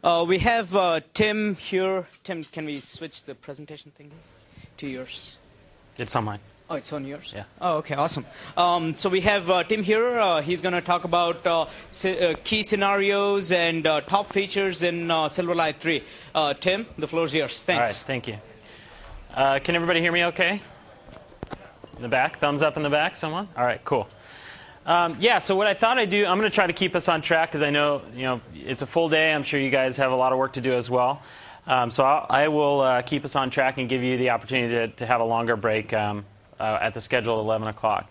We have Tim here. Tim, can we switch the presentation thing to yours? It's on mine. Oh, it's on yours? Yeah. Oh, okay, awesome. So we have Tim here. He's going to talk about key scenarios and top features in Silverlight 3. Tim, the floor is yours. Thanks. All right, thank you. Can everybody hear me okay? In the back? Thumbs up in the back, someone? All right, cool. Yeah, so what I thought I'd do, I'm going to try to keep us on track because I know, it's a full day. I'm sure you guys have a lot of work to do as well. So I will keep us on track and give you the opportunity to have a longer break at the schedule at 11 o'clock.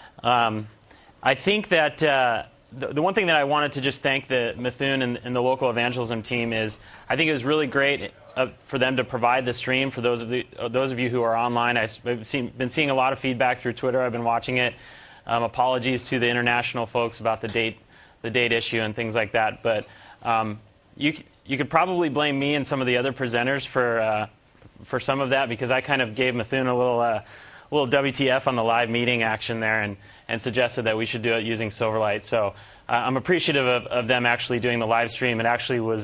I think that the one thing that I wanted to just thank the Mithun and the local evangelism team is I think it was really great for them to provide the stream for those of you who are online. I've been seeing a lot of feedback through Twitter. I've been watching it. Apologies to the international folks about the date issue and things like that. But you could probably blame me and some of the other presenters for some of that because I kind of gave Mithun a little WTF on the live meeting action there and suggested that we should do it using Silverlight. So I'm appreciative of them actually doing the live stream. It actually was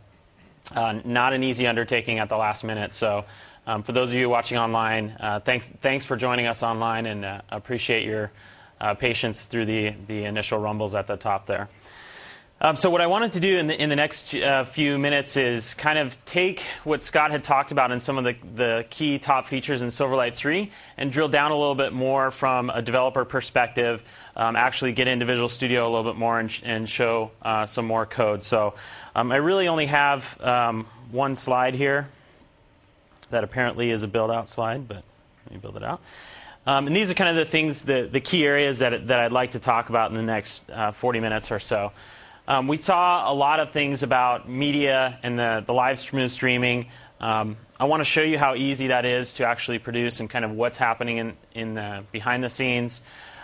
not an easy undertaking at the last minute. So for those of you watching online, thanks for joining us online, and appreciate your patience through the initial rumbles at the top there. So what I wanted to do in the next few minutes is kind of take what Scott had talked about in some of the key top features in Silverlight 3 and drill down a little bit more from a developer perspective, actually get into Visual Studio a little bit more and show some more code. So I really only have one slide here that apparently is a build-out slide, but let me build it out. And these are kind of the things, the key areas that I'd like to talk about in the next 40 minutes or so. We saw a lot of things about media and the live streaming. I want to show you how easy that is to actually produce and kind of what's happening in the behind the scenes.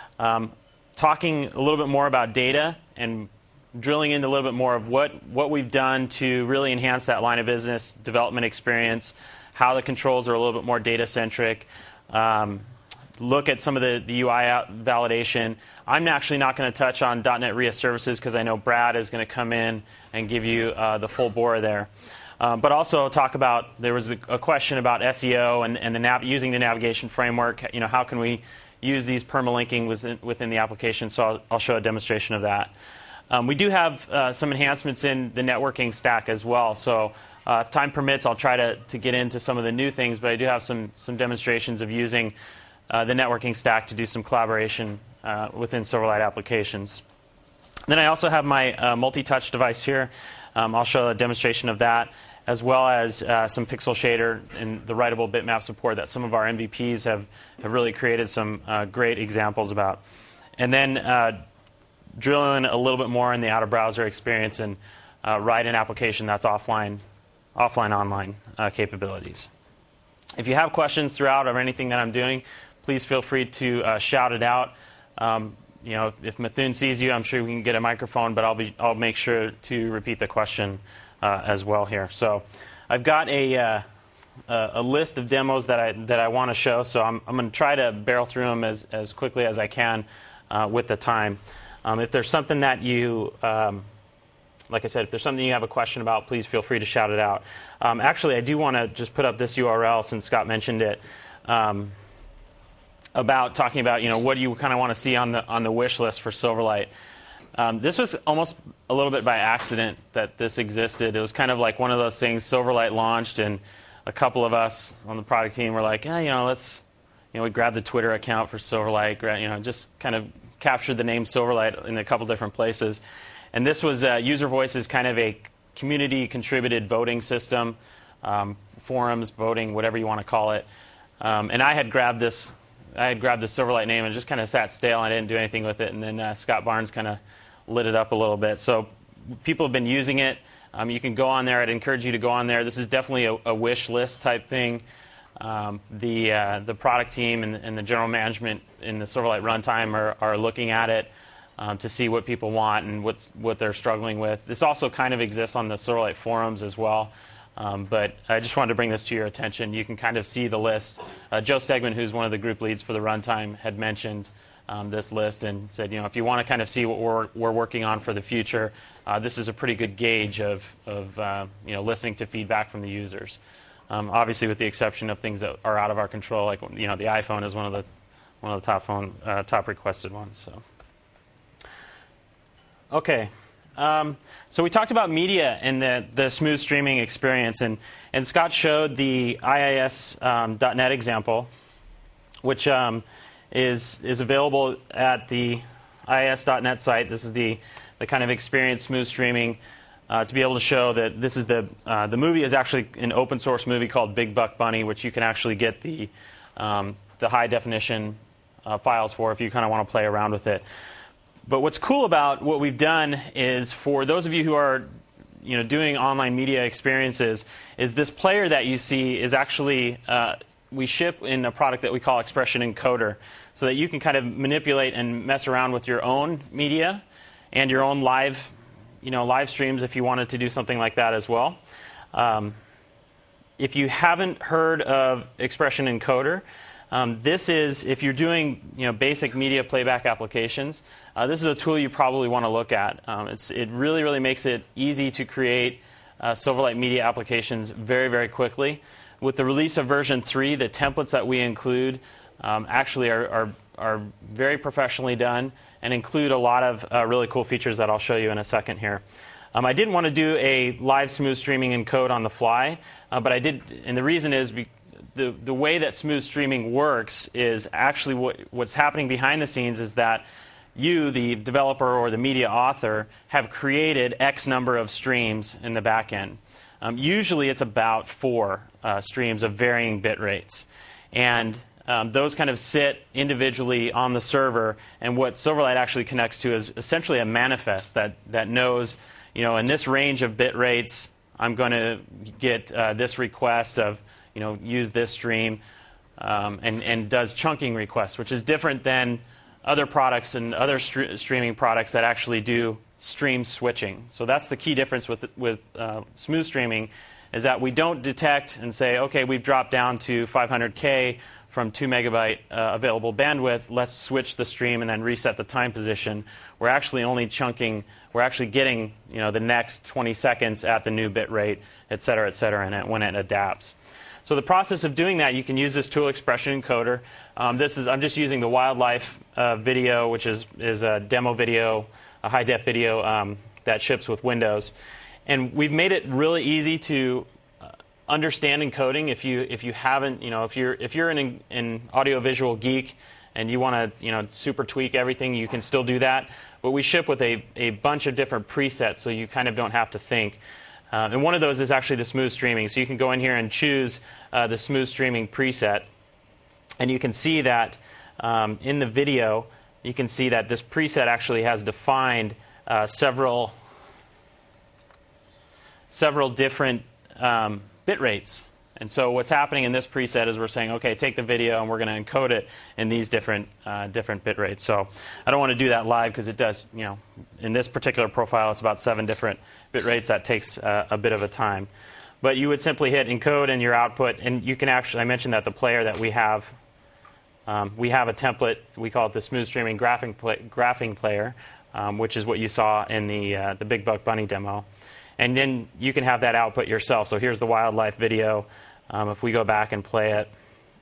Talking a little bit more about data and drilling into a little bit more of what we've done to really enhance that line of business development experience, how the controls are a little bit more data-centric. Look at some of the UI validation. I'm actually not going to touch on .NET RIA services because I know Brad is going to come in and give you the full bore there. But also talk about, there was a question about SEO and using the navigation framework. How can we use these permalinking within the application? So I'll show a demonstration of that. We do have some enhancements in the networking stack as well. So if time permits, I'll try to get into some of the new things, but I do have some demonstrations of using the networking stack to do some collaboration within Silverlight applications. Then I also have my multi-touch device here. I'll show a demonstration of that, as well as some pixel shader and the writable bitmap support that some of our MVPs have really created some great examples about. And then drill in a little bit more in the out-of-browser experience and write an application that's offline-online capabilities. If you have questions throughout of anything that I'm doing, please feel free to shout it out. If Mithun sees you, I'm sure we can get a microphone, but I'll make sure to repeat the question as well here. So I've got a list of demos that I want to show. So I'm going to try to barrel through them as quickly as I can with the time. If there's something that you like I said, if there's something you have a question about, please feel free to shout it out. Actually, I do want to just put up this URL since Scott mentioned it. About talking about what do you kind of want to see on the wish list for Silverlight. This was almost a little bit by accident that this existed. It was kind of like one of those things. Silverlight launched, and a couple of us on the product team were like, we grabbed the Twitter account for Silverlight. Just kind of captured the name Silverlight in a couple different places. And this was User Voice is kind of a community contributed voting system, forums, voting, whatever you want to call it. And I had grabbed the Silverlight name and just kind of sat stale. I didn't do anything with it. And then Scott Barnes kind of lit it up a little bit. So people have been using it. You can go on there. I'd encourage you to go on there. This is definitely a wish list type thing. The product team and the general management in the Silverlight runtime are looking at it to see what people want and what they're struggling with. This also kind of exists on the Silverlight forums as well. But I just wanted to bring this to your attention. You can kind of see the list. Joe Stegman, who's one of the group leads for the runtime, had mentioned this list and said, if you want to kind of see what we're working on for the future, this is a pretty good gauge of listening to feedback from the users. Obviously, with the exception of things that are out of our control, like the iPhone is one of the top requested ones. So, okay. So we talked about media and the smooth streaming experience, and Scott showed the IIS.net example, which is available at the IIS.net site. This is the kind of experience smooth streaming to be able to show that this is the movie is actually an open source movie called Big Buck Bunny, which you can actually get the high definition files for if you kind of want to play around with it. But what's cool about what we've done is, for those of you who are doing online media experiences, is this player that you see is actually we ship in a product that we call Expression Encoder, so that you can kind of manipulate and mess around with your own media and your own live streams if you wanted to do something like that as well. If you haven't heard of Expression Encoder, this is, if you're doing basic media playback applications, this is a tool you probably want to look at. It really makes it easy to create Silverlight media applications very, very quickly. With the release of version 3, the templates that we include actually are very professionally done and include a lot of really cool features that I'll show you in a second here. I didn't want to do a live smooth streaming in code on the fly, but I did, and the reason is the way that smooth streaming works is actually what's happening behind the scenes is that you, the developer or the media author, have created X number of streams in the back end. Usually it's about 4 streams of varying bit rates. And those kind of sit individually on the server, and what Silverlight actually connects to is essentially a manifest that knows, in this range of bit rates, I'm going to get this request of, use this stream, and does chunking requests, which is different than other products and other streaming products that actually do stream switching. So that's the key difference with smooth streaming, is that we don't detect and say, okay, we've dropped down to 500K from 2 megabyte available bandwidth, let's switch the stream and then reset the time position. We're actually only chunking, we're actually getting the next 20 seconds at the new bit rate, et cetera, and when it adapts. So the process of doing that, you can use this tool, Expression Encoder. I'm just using the wildlife video, which is a demo video, a high-def video that ships with Windows. And we've made it really easy to understand encoding. If you haven't, if you're an audiovisual geek and you want to super tweak everything, you can still do that. But we ship with a bunch of different presets, so you kind of don't have to think. And one of those is actually the smooth streaming. So you can go in here and choose the smooth streaming preset, and you can see that in the video, you can see that this preset actually has defined several different bit rates. And so what's happening in this preset is we're saying, okay, take the video and we're going to encode it in these different bit rates. So I don't want to do that live because it does, in this particular profile, it's about 7 different bit rates. That takes a bit of a time. But you would simply hit encode in your output, and you can actually, I mentioned that the player that we have a template. We call it the Smooth Streaming Graphing Player, which is what you saw in the Big Buck Bunny demo. And then you can have that output yourself. So here's the wildlife video. If we go back and play it,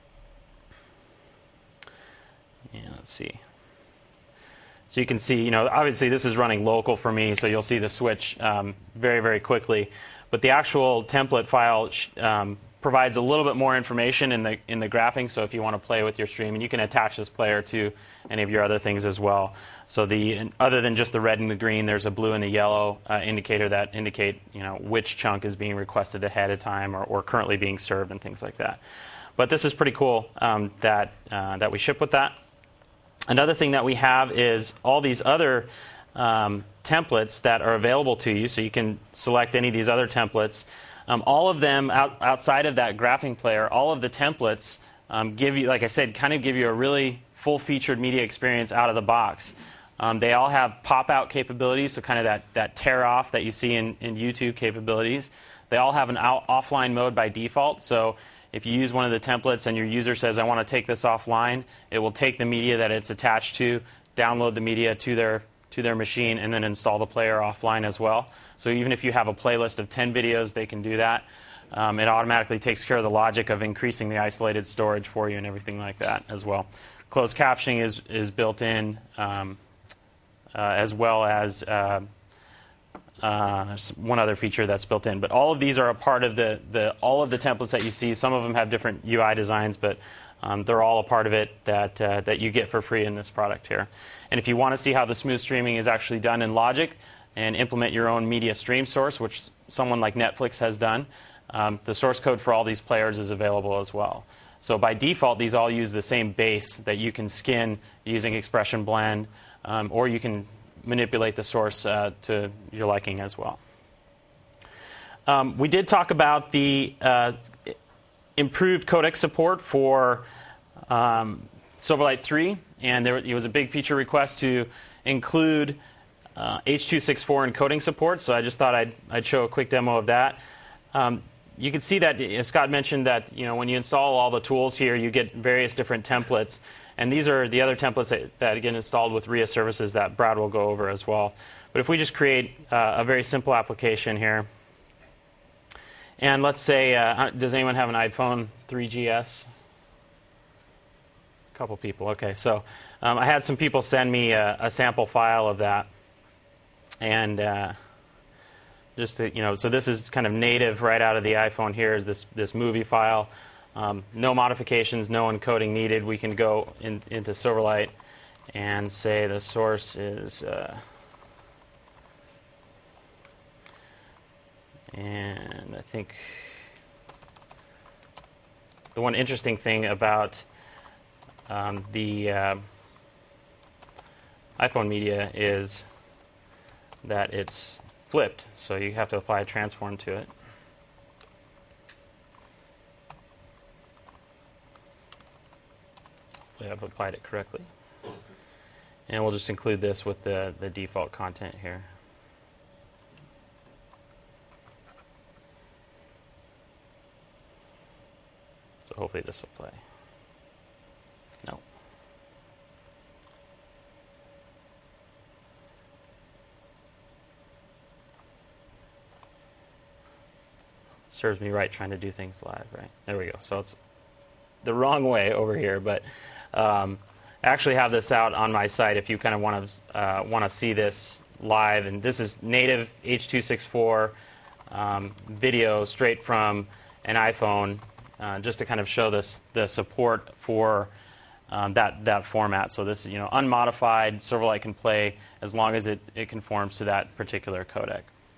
let's see. So you can see, obviously this is running local for me, so you'll see the switch very, very quickly. But the actual template file provides a little bit more information in the graphing. So if you want to play with your stream, and you can attach this player to any of your other things as well. So other than just the red and the green, there's a blue and a yellow indicator that indicate which chunk is being requested ahead of time or currently being served and things like that. But this is pretty cool that we ship with that. Another thing that we have is all these other templates that are available to you. So you can select any of these other templates. All of them outside of that graphing player, all of the templates give you, like I said, kind of give you a really full-featured media experience out of the box. They all have pop-out capabilities, so kind of that tear-off that you see in YouTube capabilities. They all have an offline mode by default, so if you use one of the templates and your user says, I want to take this offline, it will take the media that it's attached to, download the media to their machine, and then install the player offline as well. So even if you have a playlist of 10 videos, they can do that. It automatically takes care of the logic of increasing the isolated storage for you and everything like that as well. Closed captioning is built in, as well as one other feature that's built in. But all of these are a part of all of the templates that you see. Some of them have different UI designs, but they're all a part of it that you get for free in this product here. And if you want to see how the smooth streaming is actually done in Logic and implement your own media stream source, which someone like Netflix has done, the source code for all these players is available as well. So by default, these all use the same base that you can skin using Expression Blend, or you can manipulate the source to your liking as well. We did talk about the improved codec support for Silverlight 3, and it was a big feature request to include H.264 encoding support, so I just thought I'd show a quick demo of that. You can see that, as Scott mentioned, that when you install all the tools here, you get various different templates. And these are the other templates that get installed with RIA services that Brad will go over as well. But if we just create a very simple application here, and let's say, does anyone have an iPhone 3GS? A couple people. Okay, so I had some people send me a sample file of that, and just to, so this is kind of native right out of the iPhone. Here is this movie file. No modifications, no encoding needed. We can go into Silverlight and say the source is, and I think the one interesting thing about the iPhone media is that it's flipped, so you have to apply a transform to it. Hopefully I've applied it correctly. And we'll just include this with the default content here. So hopefully this will play. No. Serves me right trying to do things live, right? There we go. So it's the wrong way over here, but I actually have this out on my site if you kind of want to see this live. And this is native H.264 video straight from an iPhone, just to kind of show the support for that format. So this is unmodified. Silverlight can play as long as it conforms to that particular codec.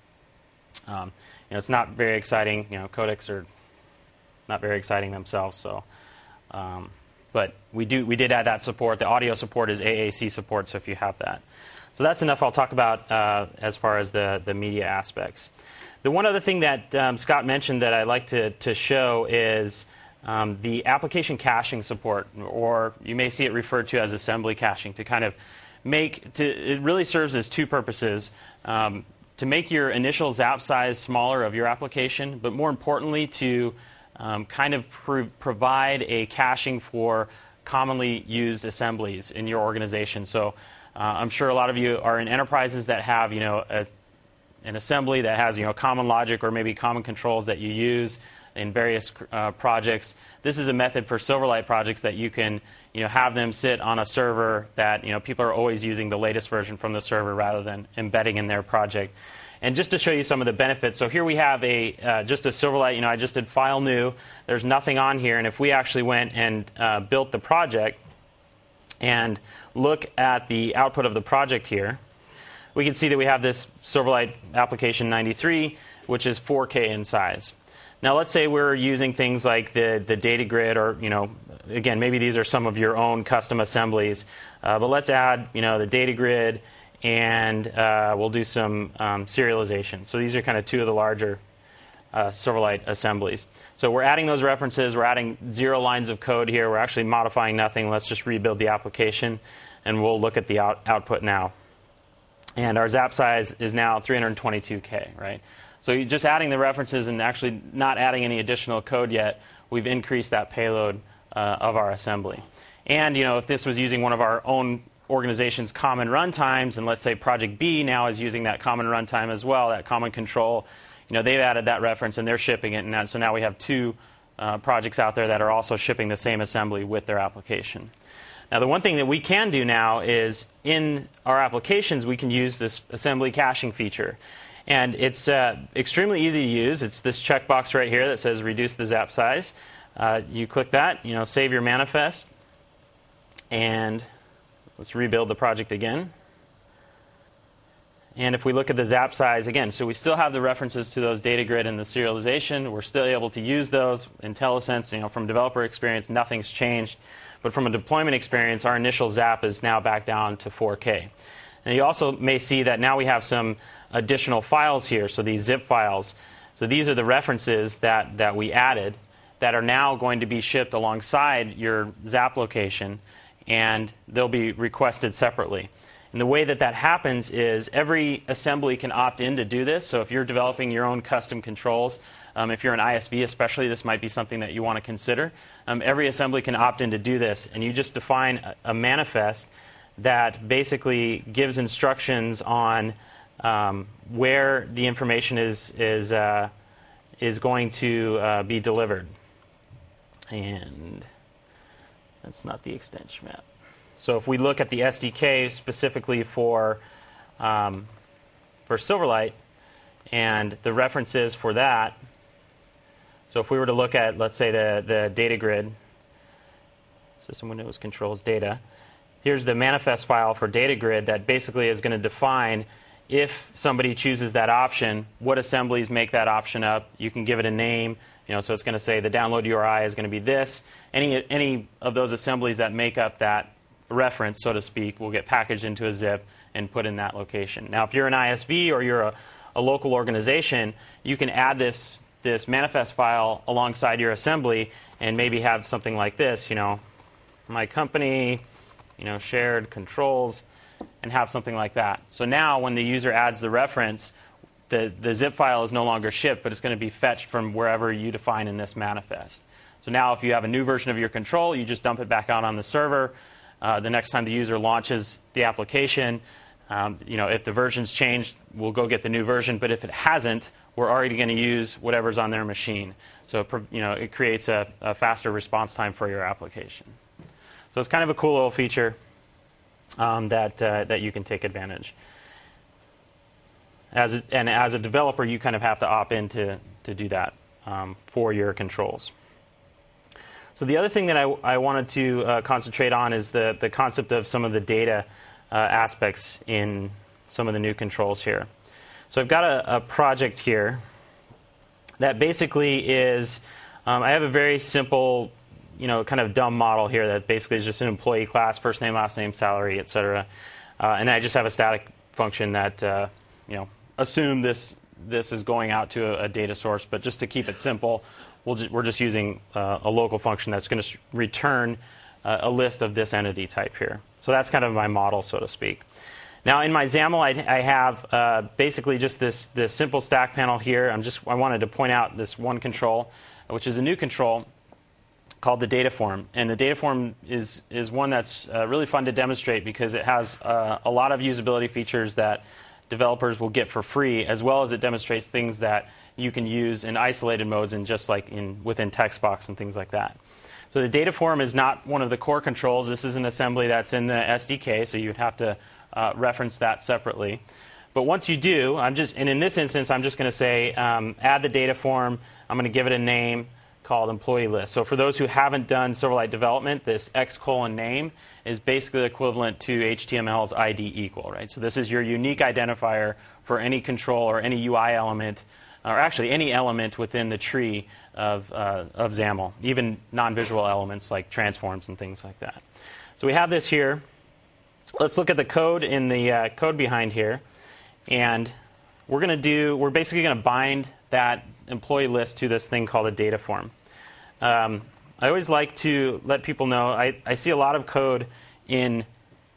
It's not very exciting. Codecs are not very exciting themselves. So, but we did add that support. The audio support is AAC support. So if you have that, so that's enough. I'll talk about as far as the media aspects. The one other thing that Scott mentioned that I'd like to show is the application caching support, or you may see it referred to as assembly caching, to kind of it really serves as two purposes. To make your initial zap size smaller of your application, but more importantly to kind of provide a caching for commonly used assemblies in your organization. So I'm sure a lot of you are in enterprises that have an assembly that has common logic or maybe common controls that you use in various projects. This is a method for Silverlight projects that you can have them sit on a server that people are always using the latest version from the server rather than embedding in their project. And just to show you some of the benefits, so here we have just a Silverlight. I just did file new. There's nothing on here, and if we actually went and built the project and look at the output of the project here, we can see that we have this Silverlight application 93, which is 4K in size. Now, let's say we're using things like the data grid, or again, maybe these are some of your own custom assemblies. But let's add the data grid, and we'll do some serialization. So these are kind of two of the larger Silverlight assemblies. So we're adding those references. We're adding 0 lines of code here. We're actually modifying nothing. Let's just rebuild the application, and we'll look at the output now. And our zap size is now 322K, right? So you're just adding the references and actually not adding any additional code yet we've increased that payload of our assembly. And if this was using one of our own organization's common runtimes, and let's say Project B now is using that common runtime as well, that common control, they've added that reference and they're shipping it, and so now we have two projects out there that are also shipping the same assembly with their application. Now, the one thing that we can do now is in our applications, we can use this assembly caching feature. And it's extremely easy to use. It's this checkbox right here that says reduce the zap size. You click that, save your manifest, and let's rebuild the project again. And if we look at the zap size again, so we still have the references to those data grid and the serialization. We're still able to use those. IntelliSense, from developer experience, nothing's changed. But from a deployment experience, our initial zap is now back down to 4K. And you also may see that now we have some additional files here, so these zip files. So these are the references that we added that are now going to be shipped alongside your zap location, and they'll be requested separately. And the way that happens is every assembly can opt in to do this. So if you're developing your own custom controls, if you're an ISV especially, this might be something that you want to consider. Every assembly can opt in to do this, and you just define a manifest that basically gives instructions on where the information is going to be delivered. And that's not the extension map. So if we look at the SDK specifically for Silverlight and the references for that, so if we were to look at, let's say, the data grid, system Windows controls data, here's the manifest file for data grid that basically is going to define if somebody chooses that option, what assemblies make that option up. You can give it a name. So it's going to say the download URI is going to be this. Any of those assemblies that make up that reference, so to speak, will get packaged into a zip and put in that location. Now, if you're an ISV or you're a local organization, you can add this manifest file alongside your assembly and maybe have something like this, my company, shared controls, and have something like that. So now when the user adds the reference, the zip file is no longer shipped, but it's going to be fetched from wherever you define in this manifest. So now if you have a new version of your control, you just dump it back out on the server. The next time the user launches the application, if the version's changed, we'll go get the new version. But if it hasn't, we're already going to use whatever's on their machine. So it creates a faster response time for your application. So it's kind of a cool little feature that you can take advantage. As a developer, you kind of have to opt in to do that for your controls. So the other thing that I wanted to concentrate on is the concept of some of the data aspects in some of the new controls here. So I've got a project here that basically is, I have a very simple, kind of dumb model here that basically is just an employee class, first name, last name, salary, etc. And I just have a static function that, assume this is going out to a data source, but just to keep it simple, we're just using a local function that's going to return a list of this entity type here. So that's kind of my model, so to speak. Now in my XAML, I have basically just this simple stack panel here. I wanted to point out this one control, which is a new control called the data form. And the data form is one that's really fun to demonstrate because it has a lot of usability features that developers will get for free, as well as it demonstrates things that you can use in isolated modes and just like within TextBox and things like that. So the data form is not one of the core controls. This is an assembly that's in the SDK, so you'd have to reference that separately. But once you do, and in this instance, I'm just going to say add the data form. I'm going to give it a name called employee list. So for those who haven't done Silverlight development, this x:\name is basically equivalent to HTML's ID equal, right? So this is your unique identifier for any control or any UI element, or actually any element within the tree of XAML, even non-visual elements like transforms and things like that. So we have this here. Let's look at the code in the code behind here, and we're basically going to bind that employee list to this thing called a data form. I always like to let people know, I see a lot of code in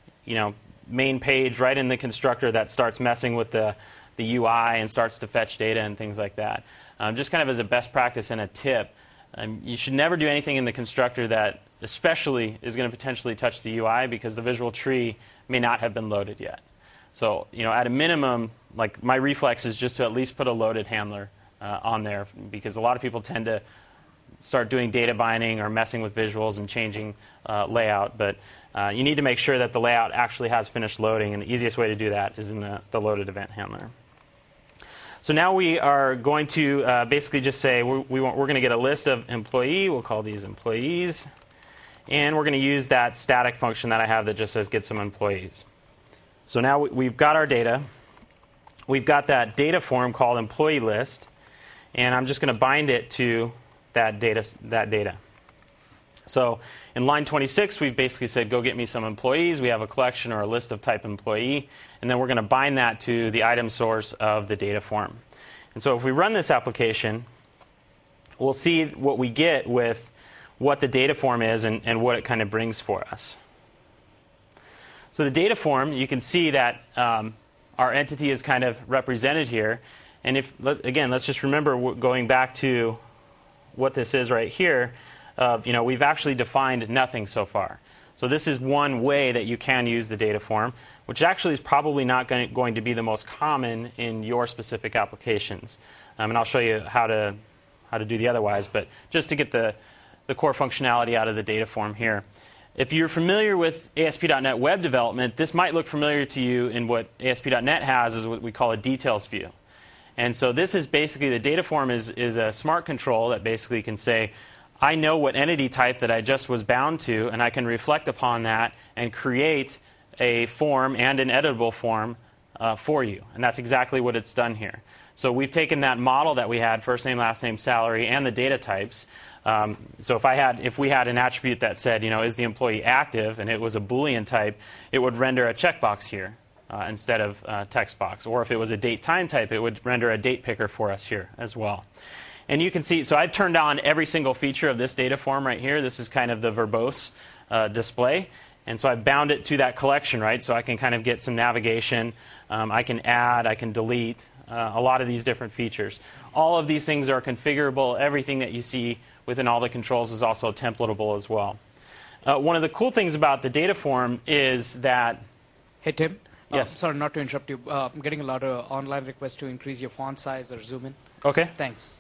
main page right in the constructor that starts messing with the UI and starts to fetch data and things like that. Just kind of as a best practice and a tip, You should never do anything in the constructor that especially is going to potentially touch the UI, because the visual tree may not have been loaded yet. So, at a minimum, like my reflex is just to at least put a loaded handler on there, because a lot of people tend to start doing data binding or messing with visuals and changing layout. But you need to make sure that the layout actually has finished loading, and the easiest way to do that is in the loaded event handler. So now we are going to basically just say we're going to get a list of employee. We'll call these employees. And we're going to use that static function that I have that just says get some employees. So now we've got our data. We've got that data form called employee list. And I'm just going to bind it to that data. So in line 26, we've basically said, go get me some employees. We have a collection or a list of type employee. And then we're going to bind that to the item source of the data form. And so if we run this application, we'll see what we get with what the data form is and what it kind of brings for us. So the data form, you can see that our entity is kind of represented here. And again, let's just remember going back to what this is right here. We've actually defined nothing so far. So this is one way that you can use the data form, which actually is probably not going to be the most common in your specific applications. And I'll show you how to do the otherwise, but just to get the core functionality out of the data form here. If you're familiar with ASP.NET web development, this might look familiar to you in what ASP.NET has is what we call a details view. And so this is basically, the data form is a smart control that basically can say, I know what entity type that I just was bound to, and I can reflect upon that and create a form and an editable form for you. And that's exactly what it's done here. So we've taken that model that we had, first name, last name, salary, and the data types. So if we had an attribute that said, is the employee active, and it was a Boolean type, it would render a checkbox here instead of a text box. Or if it was a date time type, it would render a date picker for us here as well. And you can see, so I've turned on every single feature of this data form right here. This is kind of the verbose display. And so I've bound it to that collection, right? So I can kind of get some navigation. I can add, I can delete a lot of these different features. All of these things are configurable. Everything that you see within all the controls is also templatable as well. One of the cool things about the data form is that... Hey, Tim. Yes. Sorry, not to interrupt you. I'm getting a lot of online requests to increase your font size or zoom in. Okay. Thanks.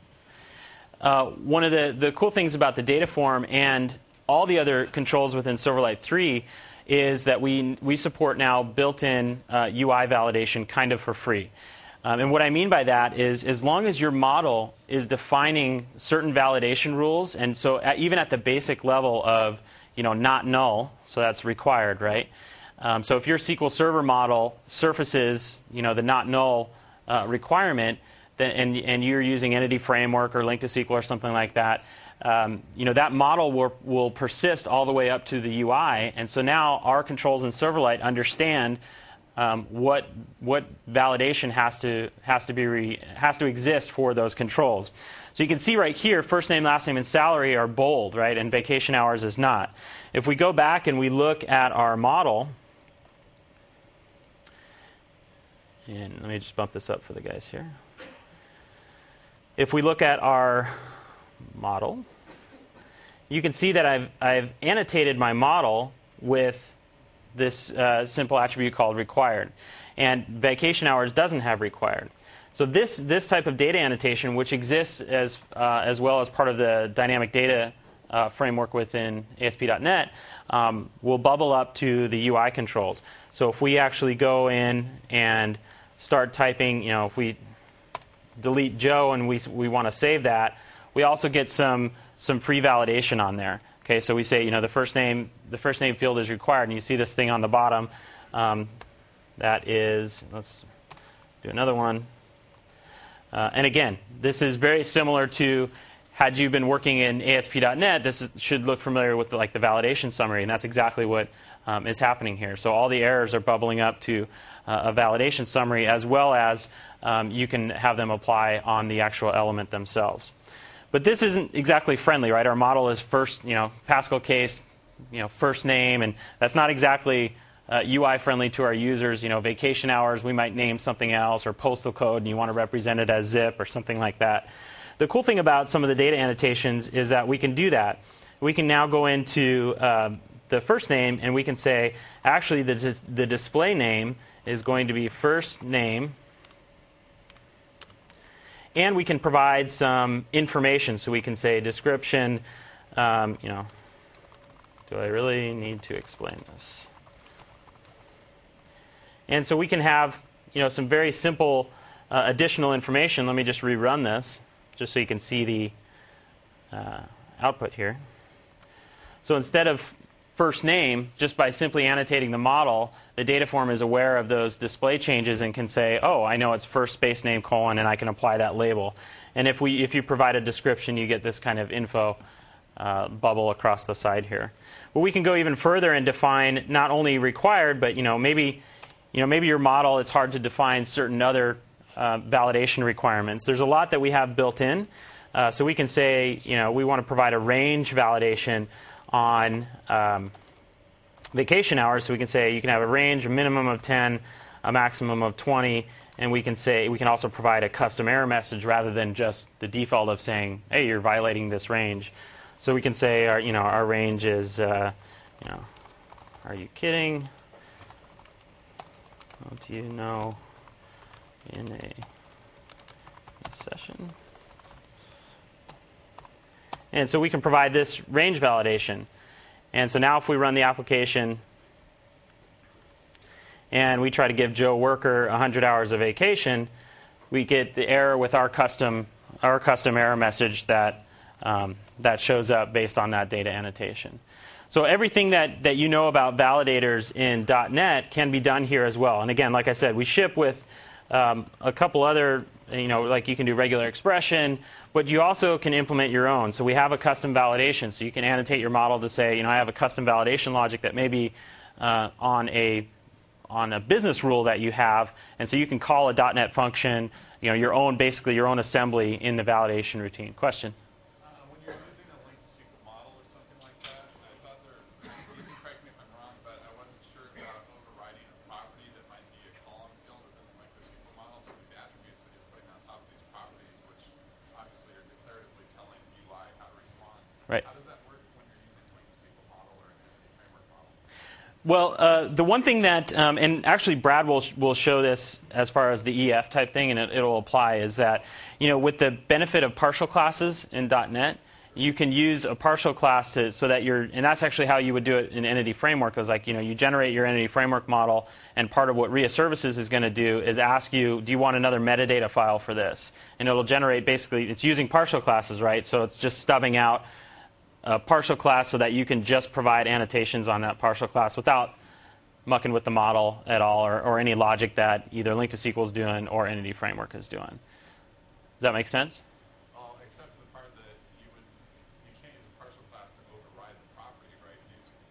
One of the cool things about the data form and all the other controls within Silverlight 3 is that we support now built-in UI validation kind of for free. And what I mean by that is, as long as your model is defining certain validation rules, and so even at the basic level of not null, so that's required, right? So if your SQL Server model surfaces the not null requirement, and you're using Entity Framework or Link to SQL or something like that, that model will persist all the way up to the UI. And so now our controls in Silverlight understand what validation has to exist for those controls. So you can see right here, first name, last name, and salary are bold, right? And vacation hours is not. If we go back and we look at our model, and let me just bump this up for the guys here. If we look at our model, you can see that I've annotated my model with this simple attribute called required. And vacation hours doesn't have required. So this type of data annotation, which exists as well as part of the dynamic data framework within ASP.NET, will bubble up to the UI controls. So if we actually go in and start typing, if we delete Joe and we want to save that, we also get some free validation on there. Okay, so we say the first name field is required, and you see this thing on the bottom. That is, let's do another one. And again, this is very similar to, had you been working in ASP.NET, this should look familiar with the validation summary, and that's exactly what is happening here. So all the errors are bubbling up to a validation summary, as well as you can have them apply on the actual element themselves. But this isn't exactly friendly, right? Our model is first, Pascal case, first name, and that's not exactly UI friendly to our users. Vacation hours, we might name something else, or postal code, and you want to represent it as zip or something like that. the cool thing about some of the data annotations is that we can do that. We can now go into the first name, and we can say, actually, the display name is going to be first name. And we can provide some information. So we can say description, do I really need to explain this? And so we can have some very simple additional information. Let me just rerun this, just so you can see the output here. So instead of first name, just by simply annotating the model, the data form is aware of those display changes and can say, oh, I know it's first space name colon, and I can apply that label. And if you provide a description, you get this kind of info bubble across the side here. But we can go even further and define not only required, but maybe your model, it's hard to define certain other validation requirements. There's a lot that we have built in. So we can say, we want to provide a range validation on vacation hours. So we can say you can have a range, a minimum of 10, a maximum of 20, and we can also provide a custom error message rather than just the default of saying, hey, you're violating this range. So we can say our range is, are you kidding? What do you know in a session? And so we can provide this range validation. And so now if we run the application and we try to give Joe Worker 100 hours of vacation, we get the error with our custom error message that shows up based on that data annotation. So everything that you know about validators in .NET can be done here as well. And again, like I said, we ship with a couple other, like you can do regular expression, but you also can implement your own. So we have a custom validation. So you can annotate your model to say, I have a custom validation logic that may be on a business rule that you have. And so you can call a .NET function, basically your own assembly in the validation routine. Question? When you're using a link to SQL model or something like that, I thought you can correct me if I'm wrong, but I wasn't sure about overriding a property that might be a column field within the link to SQL model. So these attributes that you're putting on top of these properties, which obviously are declaratively telling UI how to respond. Right. How does that work when you're using a link to SQL model or an entity framework model? Well, the one thing that, and actually Brad will show this as far as the EF type thing, and it'll apply, is that, with the benefit of partial classes in .NET, you can use a partial class so that and that's actually how you would do it in Entity Framework. Is like, you generate your Entity Framework model, and part of what RIA Services is going to do is ask you, do you want another metadata file for this? And it'll generate, basically, it's using partial classes, right? So it's just stubbing out a partial class so that you can just provide annotations on that partial class without mucking with the model at all, or any logic that either Link to SQL is doing or Entity Framework is doing. Does that make sense? Except for the part that you can't use a partial class to override the property, right?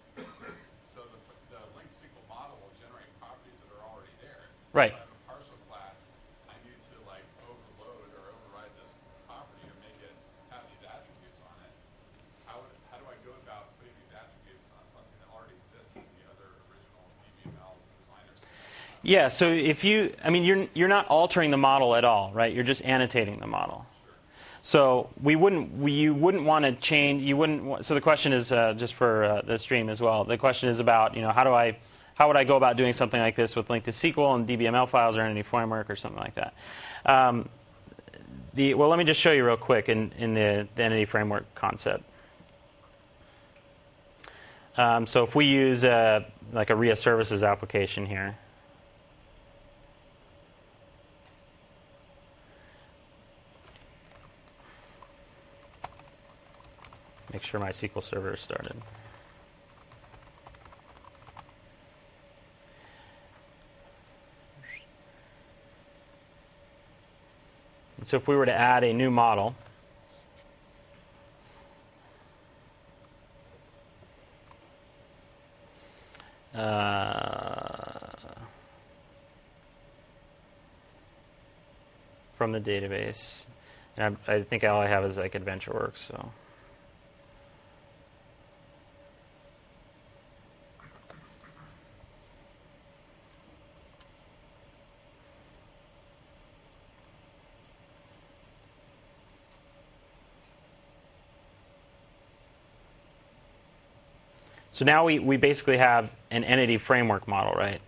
So the Link to SQL model will generate properties that are already there. Right. But in a partial class, I need to overload or override this property to make it have these attributes on it. How do I go about putting these attributes on something that already exists in the other original DBML designers? Yeah, so you're not altering the model at all, right? You're just annotating the model. So you wouldn't want to change. So the question is just for the stream as well. The question is about how would I go about doing something like this with Link to SQL and DBML files or Entity Framework or something like that. Well, let me just show you real quick in the Entity Framework concept. So if we use like a RIA Services application here. Make sure my SQL Server is started. And so if we were to add a new model, from the database, and I think all I have is like AdventureWorks, so. So now we basically have an entity framework model, right?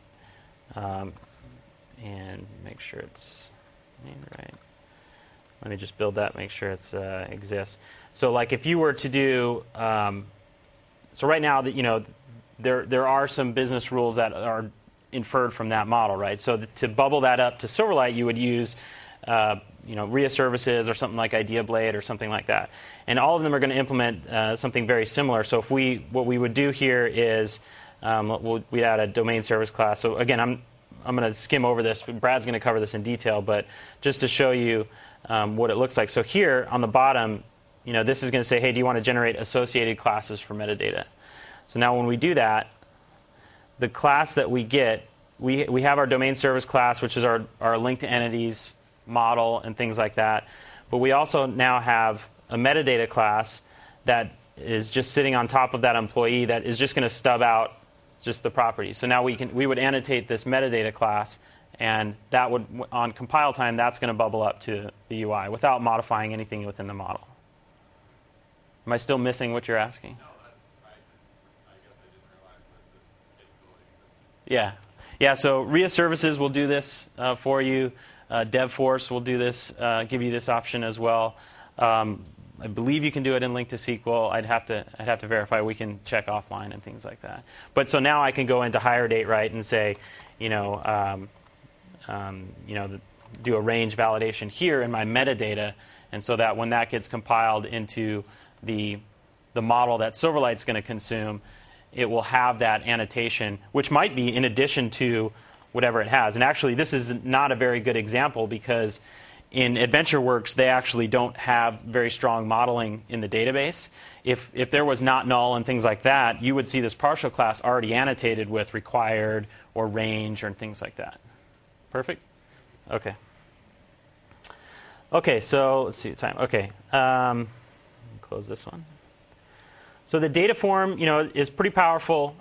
And make sure it's named right. Let me just build that, make sure it exists. So like if you were to do, so right now that there are some business rules that are inferred from that model, right? So to bubble that up to Silverlight, you would use RIA services or something like IdeaBlade or something like that. And all of them are going to implement something very similar. So what we would do here is we add a domain service class. So again, I'm going to skim over this. Brad's going to cover this in detail, but just to show you what it looks like. So here on the bottom, this is going to say, hey, do you want to generate associated classes for metadata? So now when we do that, the class that we get, we have our domain service class, which is our link to entities model and things like that. But we also now have a metadata class that is just sitting on top of that employee that is just going to stub out just the property. So now we would annotate this metadata class, and that would, on compile time, that's going to bubble up to the UI without modifying anything within the model. Am I still missing what you're asking? No, I guess I didn't realize that this capability existed. Yeah. So RIA services will do this for you. DevForce will do this, give you this option as well. I believe you can do it in Link to SQL. I'd have to verify. We can check offline and things like that. But so now I can go into HireDate, right, and say, do a range validation here in my metadata, and so that when that gets compiled into the model that Silverlight's going to consume, it will have that annotation, which might be in addition to whatever it has. And actually, this is not a very good example because in AdventureWorks, they actually don't have very strong modeling in the database. If there was not null and things like that, you would see this partial class already annotated with required or range or things like that. Perfect? Okay. Okay, so let's see the time. Okay, close this one. So the data form, is pretty powerful.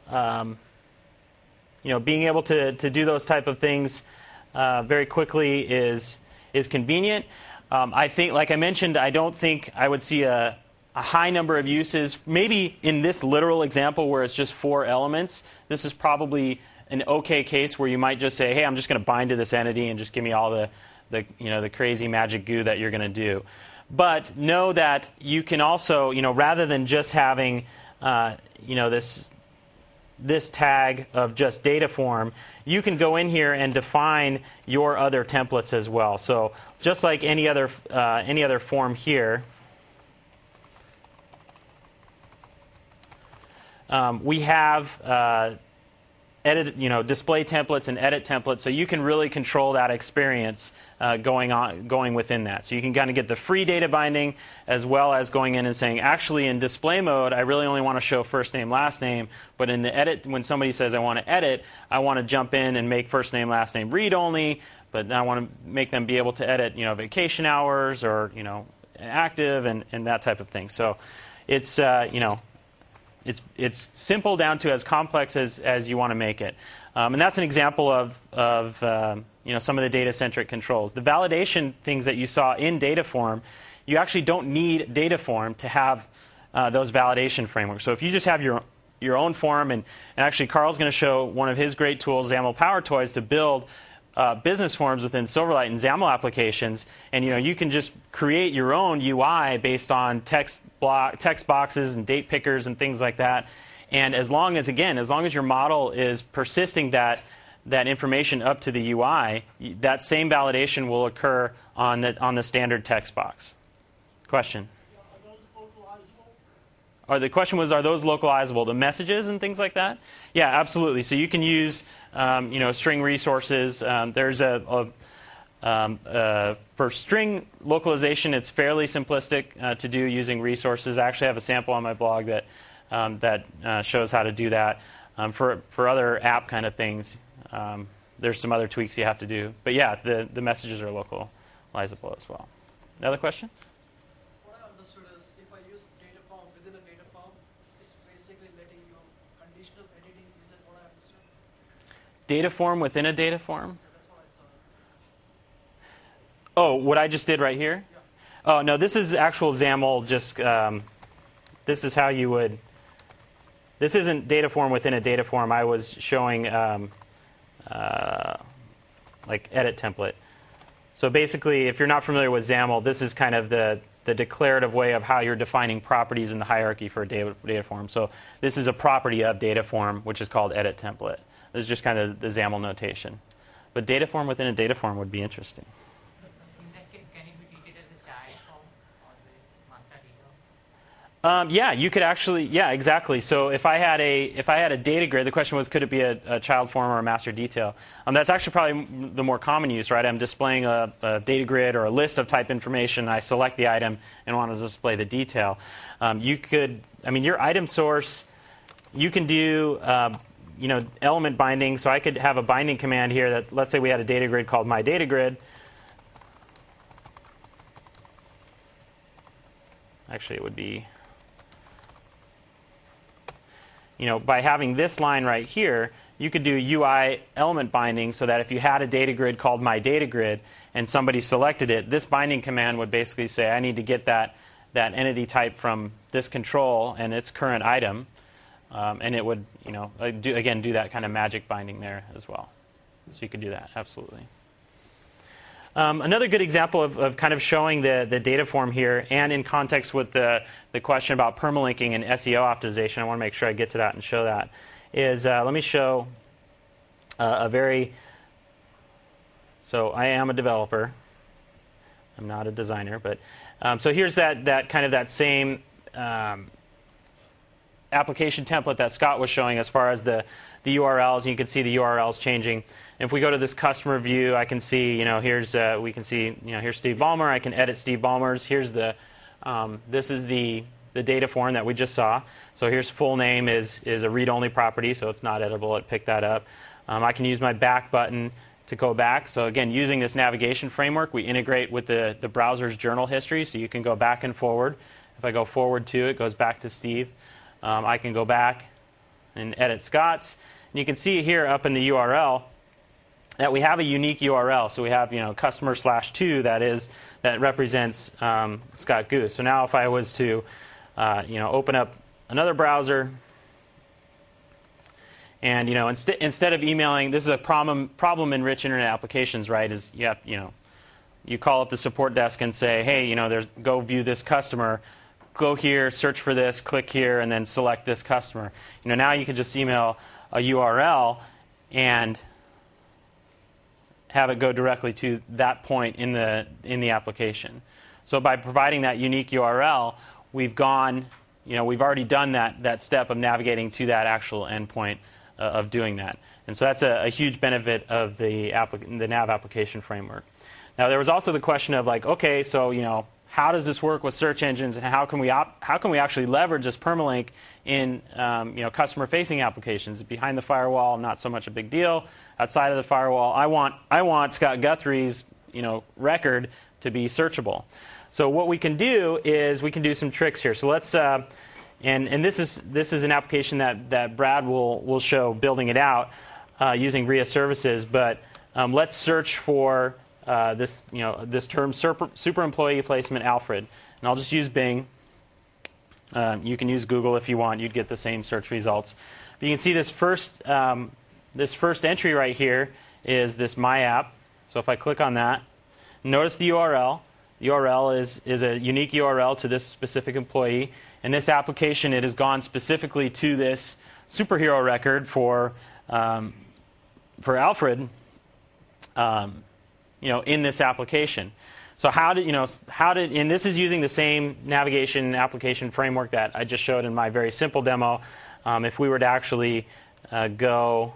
Being able to do those type of things very quickly is convenient. I think, like I mentioned, I don't think I would see a high number of uses. Maybe in this literal example where it's just 4 elements, this is probably an okay case where you might just say, hey, I'm just going to bind to this entity and just give me all the crazy magic goo that you're going to do. But know that you can also, rather than just having, this tag of just data form, you can go in here and define your other templates as well. So just like any other form here, we have display templates and edit templates, so you can really control that experience going within that. So you can kind of get the free data binding as well as going in and saying, actually in display mode, I really only want to show first name, last name, but in the edit, when somebody says I want to edit, I want to jump in and make first name, last name read only, but I want to make them be able to edit, vacation hours or, active and that type of thing. So it's, it's simple down to as complex as you want to make it. And that's an example of some of the data-centric controls. The validation things that you saw in Dataform, you actually don't need Dataform to have those validation frameworks. So if you just have your own form, and actually Carl's going to show one of his great tools, XAML PowerToys, to build business forms within Silverlight and XAML applications, and you can just create your own UI based on text boxes and date pickers and things like that. And as long as your model is persisting that information up to the UI, that same validation will occur on the standard text box. Question? Are those localizable? The question was, are those localizable? The messages and things like that? Yeah, absolutely. So you can use string resources. There's for string localization, it's fairly simplistic to do using resources. I actually have a sample on my blog that shows how to do that. For other app kind of things, there's some other tweaks you have to do. But yeah, the messages are localizable as well. Another question? What I understood is if I use data form within a data form, it's basically letting you conditional editing. Is that what I understood? Data form within a data form? That's what I saw. Oh, what I just did right here? Yeah. Oh, no, this is actual XAML. Just this is how you would this isn't data form within a data form. I was showing like edit template. So basically, if you're not familiar with XAML, this is kind of the declarative way of how you're defining properties in the hierarchy for a data form. So this is a property of data form, which is called edit template. This is just kind of the XAML notation. But data form within a data form would be interesting. In that case, can it be treated as a child form or the master data? Yeah, you could actually, yeah, exactly. So if I had a data grid, the question was, could it be a child form or a master detail? That's actually probably the more common use, right? I'm displaying a data grid or a list of type information. I select the item and want to display the detail. You could, I mean, your item source, you can do, element binding. So I could have a binding command here that, let's say we had a data grid called my data grid. Actually, it would be, by having this line right here, you could do UI element binding so that if you had a data grid called my data grid and somebody selected it, this binding command would basically say, I need to get that entity type from this control and its current item. And it would, do that kind of magic binding there as well. So you could do that, absolutely. Another good example of kind of showing the data form here, and in context with the question about permalinking and SEO optimization, I want to make sure I get to that and show that, is let me show so I am a developer. I'm not a designer, but so here's that same application template that Scott was showing as far as the URLs. You can see the URLs changing. If we go to this customer view, I can see, here's Steve Ballmer. I can edit Steve Ballmer's. Here's this is the data form that we just saw. So here's full name is a read-only property, so it's not editable. It picked that up. I can use my back button to go back. So again, using this navigation framework, we integrate with the browser's journal history, so you can go back and forward. If I go forward 2, it goes back to Steve. I can go back and edit Scott's. And you can see here up in the URL that we have a unique URL. So we have customer/2 that represents Scott Goose. So now if I was to open up another browser and instead of emailing, this is a problem in rich internet applications, right? Is you call up the support desk and say, hey, go view this customer. Go here, search for this, click here, and then select this customer. Now you can just email a URL and have it go directly to that point in the application. So by providing that unique URL, we've already done that step of navigating to that actual endpoint of doing that. And so that's a huge benefit of the Nav application framework. Now there was also the question of okay, so how does this work with search engines, and how can we actually leverage this permalink in customer-facing applications? Behind the firewall, not so much a big deal. Outside of the firewall, I want Scott Guthrie's record to be searchable. So what we can do is we can do some tricks here. So let's and this is an application that Brad will show building it out using RIA services. But let's search for this term super employee placement Alfred, and I'll just use Bing. You can use Google if you want; you'd get the same search results. But you can see this first entry right here is this My App. So if I click on that, notice the URL. The URL is a unique URL to this specific employee. In this application, it has gone specifically to this superhero record for Alfred. In this application. So and this is using the same navigation application framework that I just showed in my very simple demo. If we were to actually go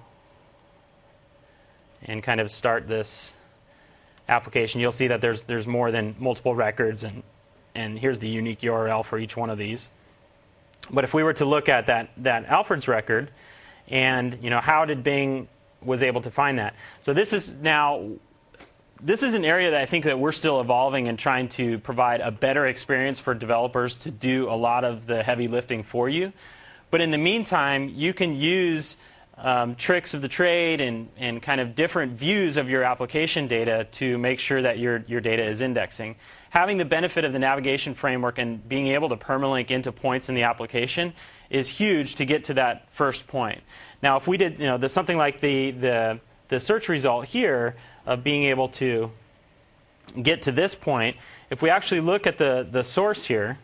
and kind of start this application, you'll see that there's more than multiple records, and here's the unique URL for each one of these. But if we were to look at that Alfred's record, and how did Bing was able to find that? So this is an area that I think that we're still evolving and trying to provide a better experience for developers to do a lot of the heavy lifting for you. But in the meantime, you can use tricks of the trade and kind of different views of your application data to make sure that your data is indexing. Having the benefit of the navigation framework and being able to permalink into points in the application is huge to get to that first point. Now, if we did something like the search result here of being able to get to this point, if we actually look at the source here,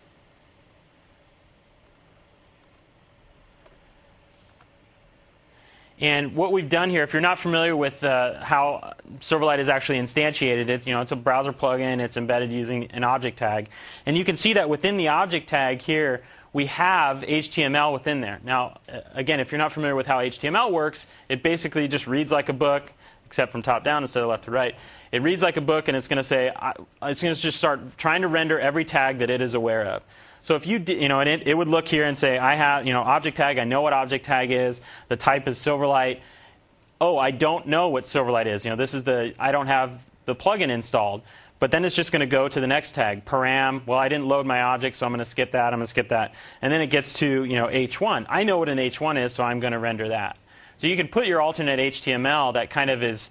and what we've done here, if you're not familiar with how Silverlight is actually instantiated, it's a browser plugin. It's embedded using an object tag, and you can see that within the object tag here, we have HTML within there. Now, again, if you're not familiar with how HTML works, it basically just reads like a book, except from top down instead of left to right. It reads like a book, and it's going to say, it's going to just start trying to render every tag that it is aware of. So if you, and it would look here and say, I have, object tag. I know what object tag is. The type is Silverlight. Oh, I don't know what Silverlight is. This is I don't have the plugin installed. But then it's just going to go to the next tag, param. Well, I didn't load my object, so I'm going to skip that. I'm going to skip that. And then it gets to, H1. I know what an H1 is, so I'm going to render that. So you can put your alternate HTML that kind of is,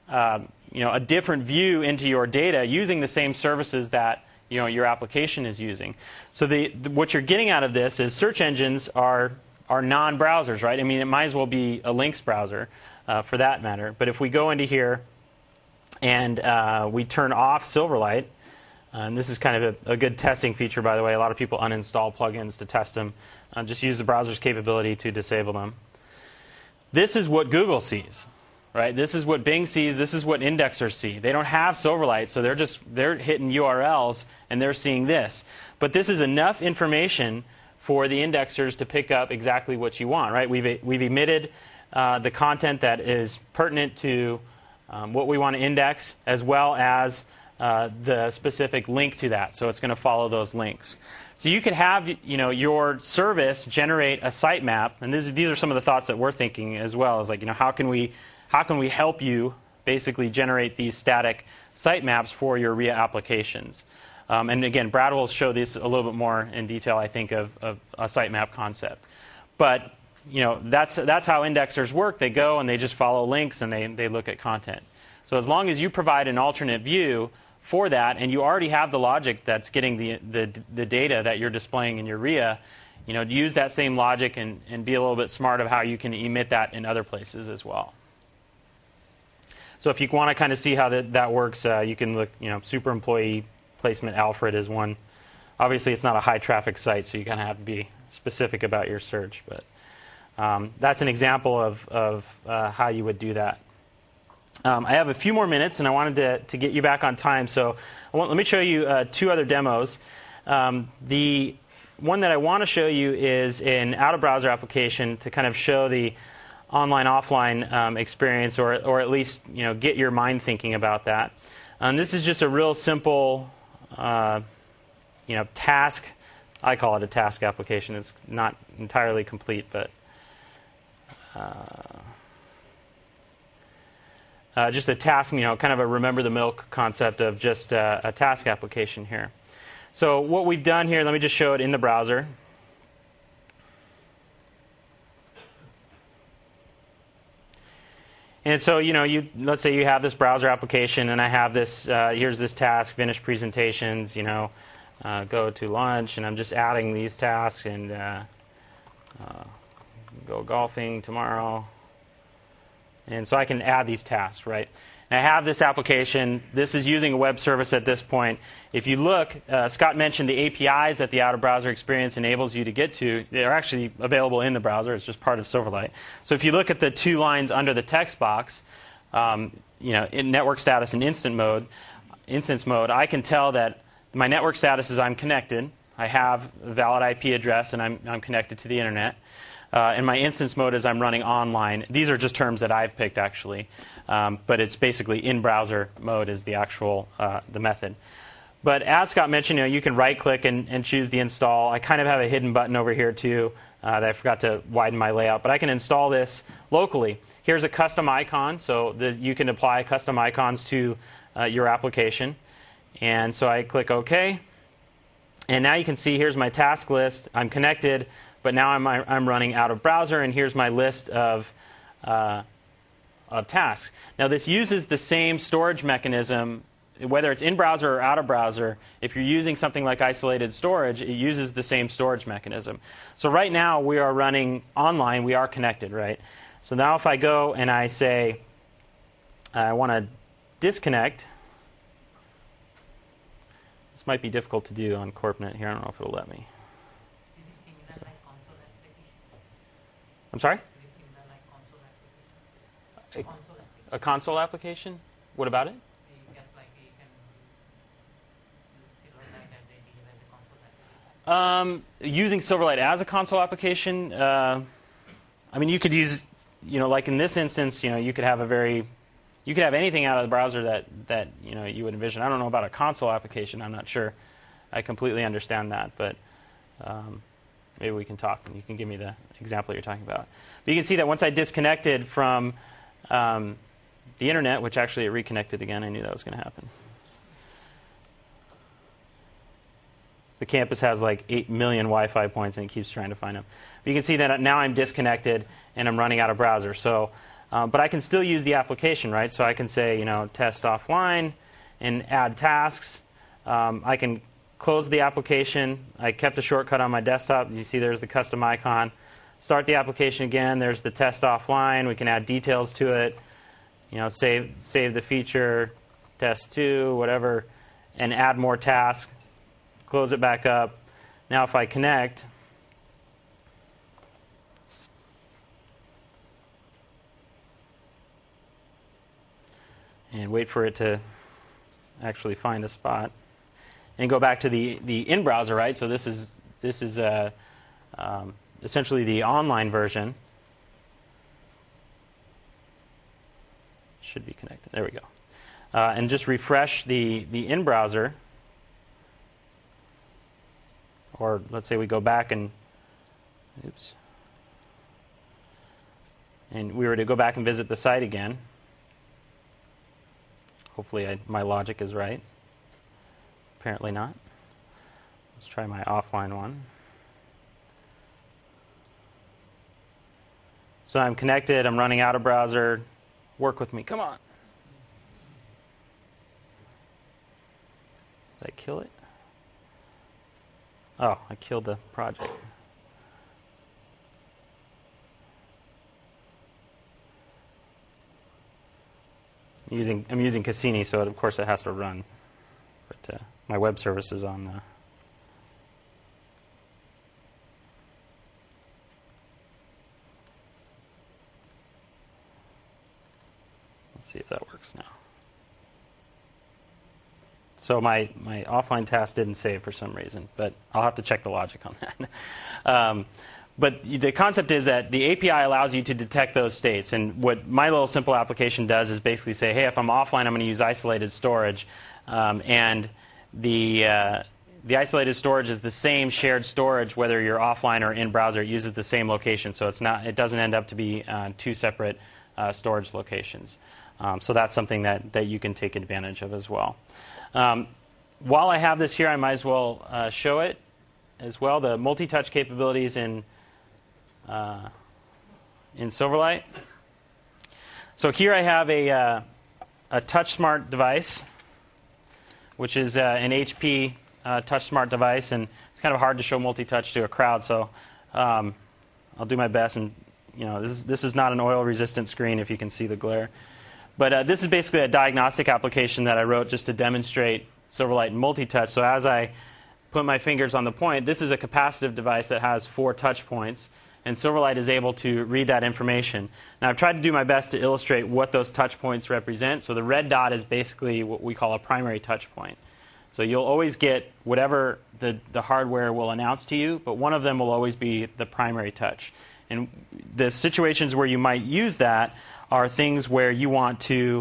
a different view into your data using the same services that your application is using. So what you're getting out of this is search engines are non-browsers, right? I mean, it might as well be a links browser for that matter. But if we go into here and we turn off Silverlight, and this is kind of a good testing feature, by the way. A lot of people uninstall plugins to test them. Just use the browser's capability to disable them. This is what Google sees. Right? This is what Bing sees. This is what indexers see. They don't have Silverlight, so they're hitting URLs and they're seeing this. But this is enough information for the indexers to pick up exactly what you want. Right? We've emitted the content that is pertinent to what we want to index, as well as the specific link to that. So it's going to follow those links. So you could have your service generate a sitemap, and these are some of the thoughts that we're thinking as well. Is like how can we help you basically generate these static sitemaps for your RIA applications? And again, Brad will show this a little bit more in detail, I think, of a sitemap concept. But that's how indexers work. They go and they just follow links and they look at content. So as long as you provide an alternate view for that, and you already have the logic that's getting the data that you're displaying in your RIA, use that same logic and be a little bit smart of how you can emit that in other places as well. So if you want to kind of see how that works, you can look, Super Employee Placement Alfred is one. Obviously, it's not a high traffic site, so you kind of have to be specific about your search. But that's an example of how you would do that. I have a few more minutes, and I wanted to get you back on time. So let me show you two other demos. The one that I want to show you is an out-of-browser application to kind of show the online-offline experience, or at least get your mind thinking about that. This is just a real simple task. I call it a task application. It's not entirely complete, but just a task, kind of a remember the milk concept of just a task application here. So what we've done here, let me just show it in the browser. And so, let's say you have this browser application, and I have this, here's this task, finish presentations, go to lunch, and I'm just adding these tasks, and go golfing tomorrow. And so I can add these tasks, right? And I have this application. This is using a web service at this point. If you look, Scott mentioned the APIs that the out-of-browser experience enables you to get to. They're actually available in the browser. It's just part of Silverlight. So if you look at the two lines under the text box, in network status and instance mode, I can tell that my network status is I'm connected. I have a valid IP address, and I'm connected to the internet. And my instance mode is I'm running online. These are just terms that I've picked, actually. But it's basically in-browser mode is the actual the method. But as Scott mentioned, you can right-click and choose the install. I kind of have a hidden button over here, too, that I forgot to widen my layout. But I can install this locally. Here's a custom icon, so that you can apply custom icons to your application. And so I click OK. And now you can see here's my task list. I'm connected. but now I'm running out of browser, and here's my list of tasks. Now this uses the same storage mechanism, whether it's in browser or out of browser. If you're using something like isolated storage, it uses the same storage mechanism. So right now we are running online. We are connected, right? So now if I go and I say I want to disconnect, this might be difficult to do on CorpNet here. I don't know if it'll let me. Is it similar like console application? I'm sorry? Is it similar like console application? Console application. A console application? What about it? Just like you can use Silverlight as they behave as a console application. Using Silverlight as a console application, I mean, you could use, like in this instance, you could have you could have anything out of the browser that you would envision. I don't know about a console application. I'm not sure I completely understand that, but maybe we can talk and you can give me the example you're talking about. But you can see that once I disconnected from the internet, which actually it reconnected again, I knew that was going to happen. The campus has like 8 million Wi-Fi points, and it keeps trying to find them. But you can see that now I'm disconnected and I'm running out of browser. So, but I can still use the application, right? So I can say, test offline and add tasks. I can close the application. I kept a shortcut on my desktop. You see there's the custom icon. Start the application again. There's the test offline. We can add details to it. Save the feature, test 2, whatever, and add more tasks. Close it back up. Now if I connect, and wait for it to actually find a spot, and go back to the in-browser, right? So this is essentially the online version. Should be connected. There we go. And just refresh the in-browser. Or let's say we go back and, and we were to go back and visit the site again. Hopefully my logic is right. Apparently not. Let's try my offline one. So I'm connected. I'm running out of browser. Work with me. Come on. Did I kill it? Oh, I killed the project. I'm using Cassini, so of course it has to run. But my web service is on the. Let's see if that works now. So my offline task didn't save for some reason, but I'll have to check the logic on that. But the concept is that the API allows you to detect those states. And what my little simple application does is basically say, hey, if I'm offline, I'm going to use isolated storage. And the isolated storage is the same shared storage whether you're offline or in browser. It uses the same location, so it doesn't end up to be two separate storage locations. So that's something that you can take advantage of as well. While I have this here, I might as well show it as well, the multi-touch capabilities in Silverlight. So here I have a TouchSmart device, which is an HP TouchSmart device, and it's kind of hard to show multi-touch to a crowd, so I'll do my best. And this is not an oil-resistant screen, if you can see the glare. But this is basically a diagnostic application that I wrote just to demonstrate Silverlight multi-touch. So as I put my fingers on the point, this is a capacitive device that has 4 touch points, and Silverlight is able to read that information. Now I've tried to do my best to illustrate what those touch points represent. So the red dot is basically what we call a primary touch point. So you'll always get whatever the hardware will announce to you, but one of them will always be the primary touch. And the situations where you might use that are things where you want to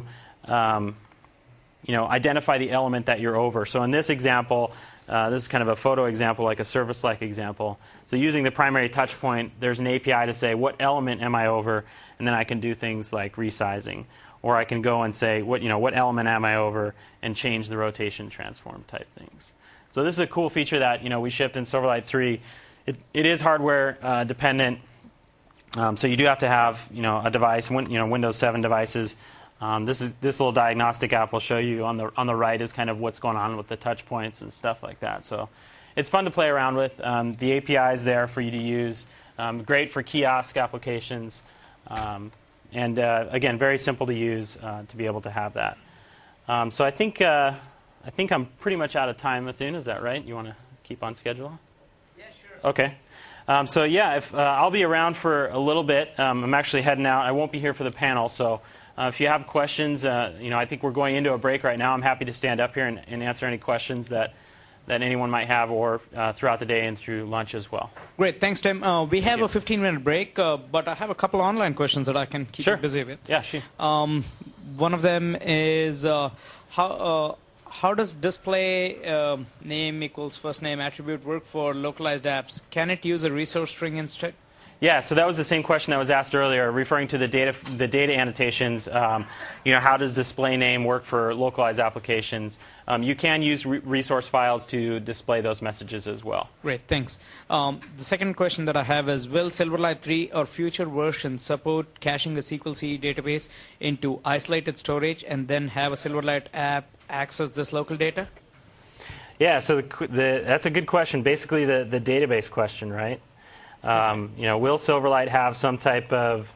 identify the element that you're over. So in this example, this is kind of a photo example, like a service-like example. So using the primary touch point, there's an API to say, what element am I over? And then I can do things like resizing. Or I can go and say, what element am I over? And change the rotation transform type things. So this is a cool feature that we shipped in Silverlight 3. it is hardware dependent. So you do have to have a device, Windows 7 devices. This little diagnostic app will show you on the right is kind of what's going on with the touch points and stuff like that. So it's fun to play around with. The API is there for you to use. Great for kiosk applications. And again, very simple to use to be able to have that. So I think I'm pretty much out of time, Mithun. Is that right? You want to keep on schedule? Yeah, sure. Okay. So yeah, I'll be around for a little bit. I'm actually heading out. I won't be here for the panel. So if you have questions, I think we're going into a break right now. I'm happy to stand up here and answer any questions that anyone might have, or throughout the day and through lunch as well. Great. Thanks, Tim. We have a 15-minute break, but I have a couple online questions that I can keep you busy with. Yeah, sure. One of them is how does display name equals first name attribute work for localized apps? Can it use a resource string instead? Yeah, so that was the same question that was asked earlier, referring to the data annotations. How does display name work for localized applications? You can use resource files to display those messages as well. Great, thanks. The second question that I have is, will Silverlight 3 or future versions support caching a SQL CE database into isolated storage and then have a Silverlight app access this local data? Yeah, so that's a good question. Basically, the database question, right? Will Silverlight have some type of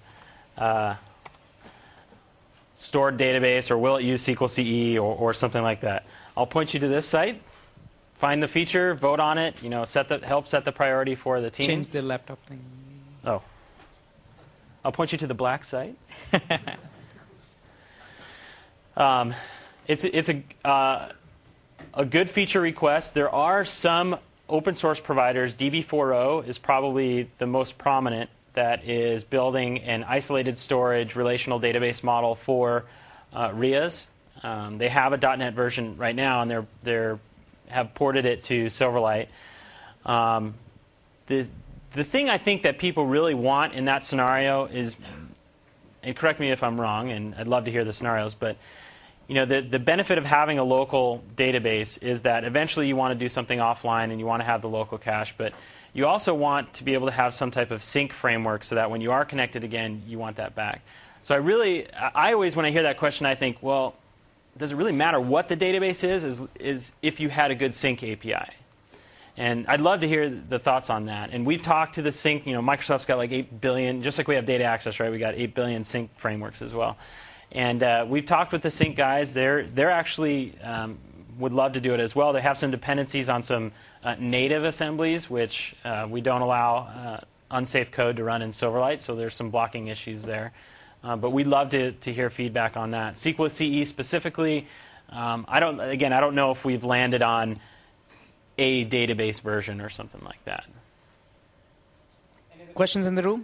stored database, or will it use SQL CE or something like that? I'll point you to this site. Find the feature, vote on it. Help set the priority for the team. Change the laptop thing. Oh, I'll point you to the black site. It's a good feature request. There are some open source providers. DB4O is probably the most prominent, that is building an isolated storage relational database model for RIAs. They have a .NET version right now, and they have ported it to Silverlight. The thing I think that people really want in that scenario is, and correct me if I'm wrong, and I'd love to hear the scenarios, but the benefit of having a local database is that eventually you want to do something offline and you want to have the local cache, but you also want to be able to have some type of sync framework so that when you are connected again, you want that back. So I always, when I hear that question, I think, well, does it really matter what the database is if you had a good sync API? And I'd love to hear the thoughts on that. And we've talked to the sync, Microsoft's got like 8 billion, just like we have data access, right? We got 8 billion sync frameworks as well. And we've talked with the sync guys. They're actually would love to do it as well. They have some dependencies on some native assemblies, which we don't allow unsafe code to run in Silverlight. So there's some blocking issues there. But we'd love to hear feedback on that. SQL CE specifically, I don't know if we've landed on a database version or something like that. Any other questions in the room?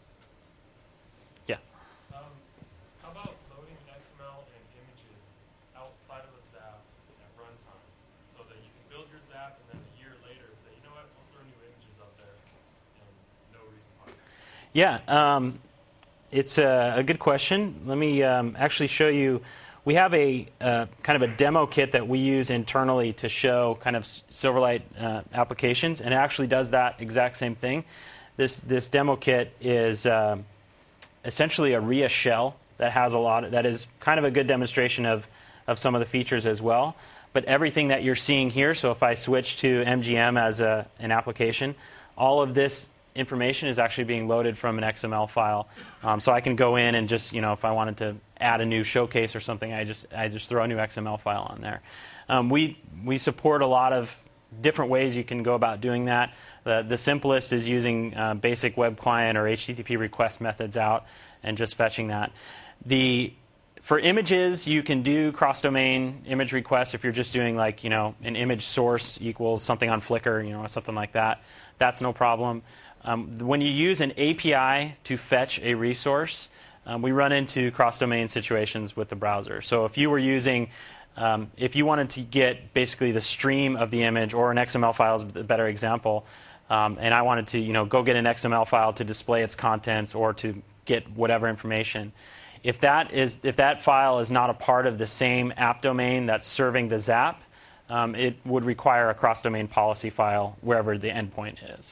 Yeah, it's a good question. Let me actually show you. We have a kind of a demo kit that we use internally to show kind of Silverlight applications, and it actually does that exact same thing. This demo kit is essentially a RIA shell that has that is kind of a good demonstration of some of the features as well. But everything that you're seeing here, so if I switch to MGM as an application, all of this information is actually being loaded from an XML file. So I can go in and just, if I wanted to add a new showcase or something, I just throw a new XML file on there. We support a lot of different ways you can go about doing that. The simplest is using basic web client or HTTP request methods out and just fetching that. For images, you can do cross-domain image requests if you're just doing like, an image source equals something on Flickr, something like that. That's no problem. When you use an API to fetch a resource, we run into cross-domain situations with the browser. So if you were using, if you wanted to get basically the stream of the image, or an XML file is a better example, and I wanted to go get an XML file to display its contents or to get whatever information, if that file is not a part of the same app domain that's serving the ZAP, it would require a cross-domain policy file wherever the endpoint is.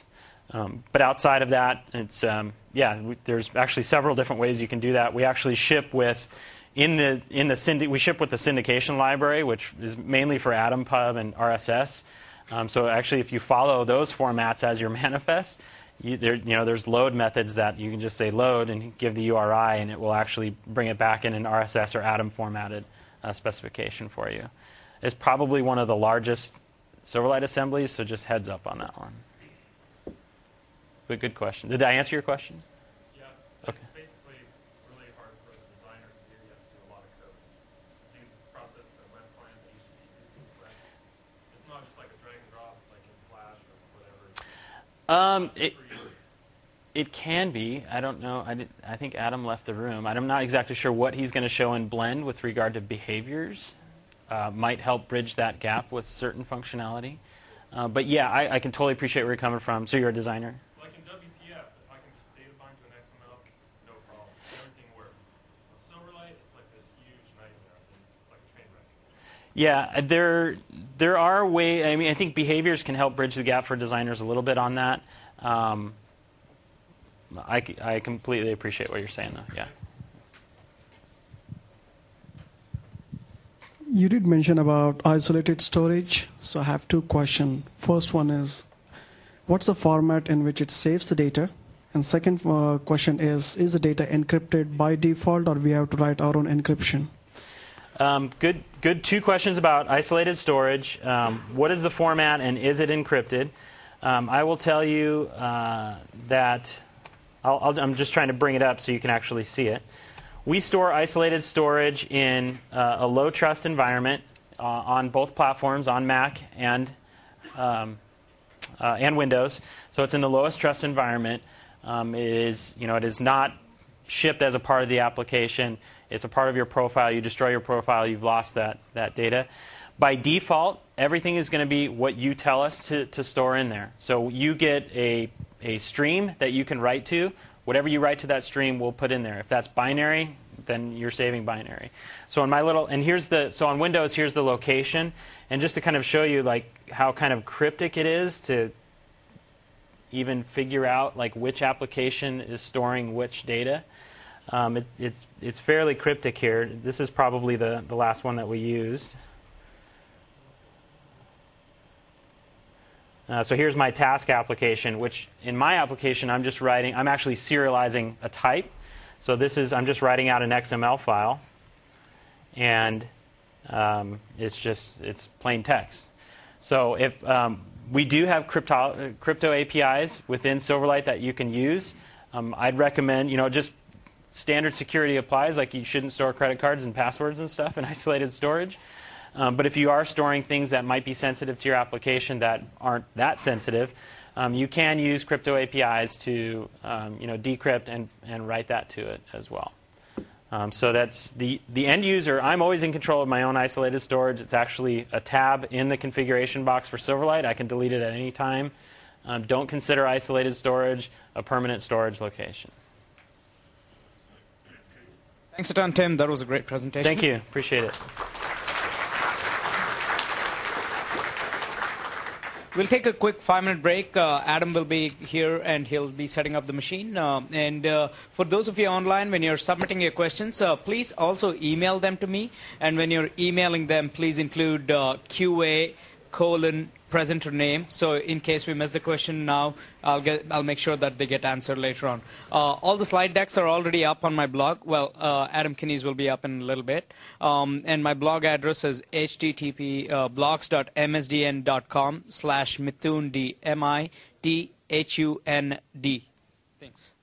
But outside of that, it's there's actually several different ways you can do that. We actually ship with we ship with the syndication library, which is mainly for AtomPub and RSS. So actually, if you follow those formats as your manifest, there's load methods that you can just say load and give the URI, and it will actually bring it back in an RSS or Atom formatted specification for you. It's probably one of the largest Silverlight assemblies, so just heads up on that one. But good question. Did I answer your question? Yeah. Okay. It's basically really hard for the designer to do. You have to do a lot of code. Do you process the web client that you should use? It's not just like a drag and drop like in Flash or whatever. It can be. I don't know. I think Adam left the room. I'm not exactly sure what he's going to show in Blend with regard to behaviors. Might help bridge that gap with certain functionality. But yeah, I can totally appreciate where you're coming from. So you're a designer? Like in WPF, if I can just data bind to an XML, no problem. Everything works. With Silverlight, it's like this huge nightmare. It's like a train wreck. Yeah, there are ways. I mean, I think behaviors can help bridge the gap for designers a little bit on that. I completely appreciate what you're saying, though. Yeah. You did mention about isolated storage, so I have two questions. First one is, what's the format in which it saves the data? And second question is the data encrypted by default, or we have to write our own encryption? Good. Two questions about isolated storage. What is the format, and is it encrypted? I will tell you that I'm just trying to bring it up so you can actually see it. We store isolated storage in a low trust environment on both platforms, on Mac and Windows. So it's in the lowest trust environment. It is not shipped as a part of the application. It's a part of your profile. You destroy your profile, you've lost that data. By default, everything is going to be what you tell us to store in there. So you get a stream that you can write to. Whatever you write to that stream, we'll put in there. If that's binary, then you're saving binary. So on on Windows, here's the location, and just to kind of show you like how kind of cryptic it is to even figure out like which application is storing which data. It's fairly cryptic here. This is probably the last one that we used. So here's my task application, which in my application I'm actually serializing a type. So I'm just writing out an XML file, and it's plain text. So if we do have crypto APIs within Silverlight that you can use, I'd recommend just standard security applies, like you shouldn't store credit cards and passwords and stuff in isolated storage. But if you are storing things that might be sensitive to your application that aren't that sensitive, you can use crypto APIs to decrypt and write that to it as well. So that's the end user. I'm always in control of my own isolated storage. It's actually a tab in the configuration box for Silverlight. I can delete it at any time. Don't consider isolated storage a permanent storage location. Thanks a ton, Tim. That was a great presentation. Thank you. Appreciate it. We'll take a quick 5-minute break. Adam will be here, and he'll be setting up the machine. And for those of you online, when you're submitting your questions, please also email them to me. And when you're emailing them, please include QA:presenter name. So in case we miss the question now, I'll make sure that they get answered later on. All the slide decks are already up on my blog. Well, Adam Kinies will be up in a little bit. And my blog address is http://blogs.msdn.com/Mithund, MITHUND. Thanks.